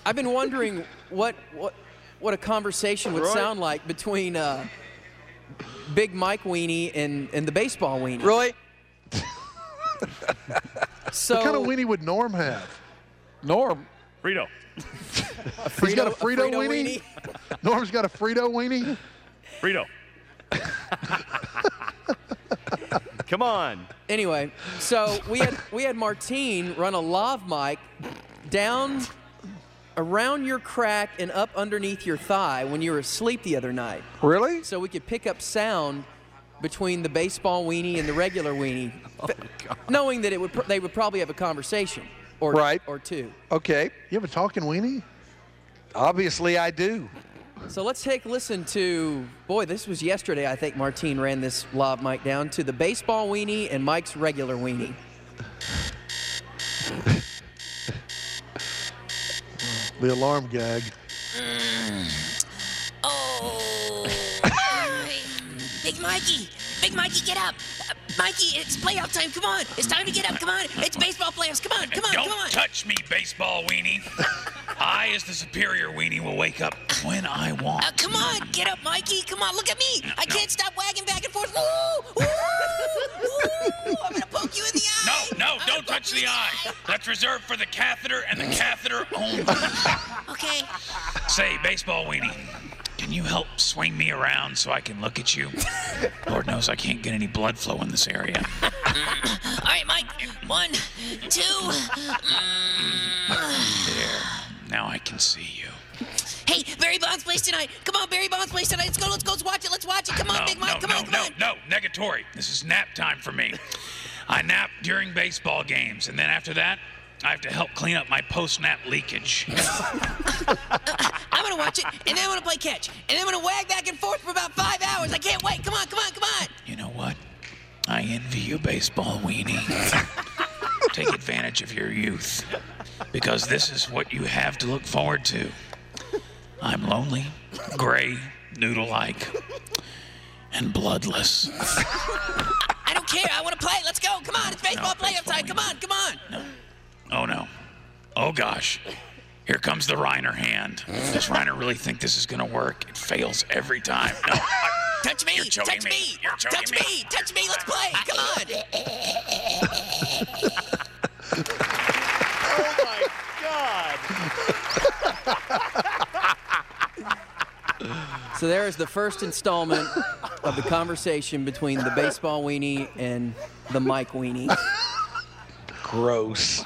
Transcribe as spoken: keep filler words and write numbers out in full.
I've been wondering what what what a conversation would Roy? sound like between uh, Big Mike Weenie and, and the baseball weenie. Roy? So What kind of weenie would Norm have? Norm. Frito. a Frito, He's got a Frito, Frito weenie? Norm's got a Frito weenie? Frito. Come on. Anyway, so we had we had Martine run a lav mic down around your crack and up underneath your thigh when you were asleep the other night, Really? so we could pick up sound between the baseball weenie and the regular weenie, Oh, God. knowing that it would pr- they would probably have a conversation or Right. or two. Okay. You have a talking weenie? Obviously, I do. So let's take a listen to, boy, this was yesterday, I think Martine ran this lav mic down, to the baseball weenie and Mike's regular weenie. The alarm gag. Oh. Big Mikey. Big Mikey, get up. Uh, Mikey, it's playoff time. Come on. It's time to get up. Come on. It's baseball playoffs. Come on. Come on. Don't Come on. touch me, baseball weenie. I, as the superior weenie, will wake up when I want. Uh, come on. Get up, Mikey. Come on. Look at me. I can't stop wagging back and forth. Woo! Woo! Woo! I'm going to poke you in the eye. No, no, don't touch the eye. That's reserved for the catheter and the catheter only. Okay. Say, baseball weenie, can you help swing me around so I can look at you? Lord knows I can't get any blood flow in this area. All right, Mike. One, two. Mm. There. Now I can see you. Hey, Barry Bonds plays tonight. Come on, Barry Bonds plays tonight. Let's go. Let's go. Let's watch it. Let's watch it. Come on, No, Big Mike. no, Come no, on. Come no, on. no, negatory. This is nap time for me. I nap during baseball games, and then after that, I have to help clean up my post-nap leakage. I'm gonna watch it, and then I'm gonna play catch, and then I'm gonna wag back and forth for about five hours. I can't wait. Come on, come on, come on. You know what? I envy you, baseball weenie. Take advantage of your youth, because this is what you have to look forward to. I'm lonely, gray, noodle-like, and bloodless. I don't care. I want to play. Let's go. Come on. It's baseball No, playoff baseball time. Come on, come on. No. Oh, no. Oh, gosh. Here comes the Reiner hand. Does Reiner really think this is going to work? It fails every time. No. I- Touch me. You're choking Touch me. me. You're choking Touch me. me. Touch me. Let's play. Come on. Oh, my God. So there is the first installment of the conversation between the baseball weenie and the Mike weenie. Gross.